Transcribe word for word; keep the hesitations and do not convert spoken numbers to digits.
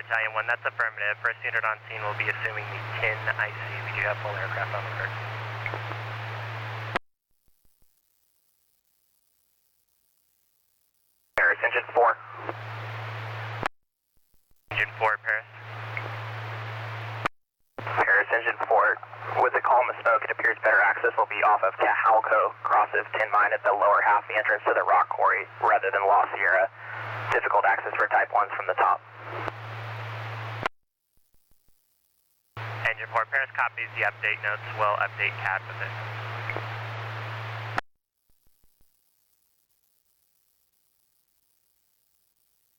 Battalion one, that's affirmative. First unit on scene will be assuming the tin I C. We do have full aircraft on alert. Paris, engine four. Engine four, Paris. Paris, engine four. With the column of smoke, it appears better access will be off of Cajalco, cross of Tin Mine at the lower half of the entrance to the rock quarry, rather than La Sierra. Difficult access for type ones from the top. Engine four, Paris copies the update notes. We'll update C A D with it.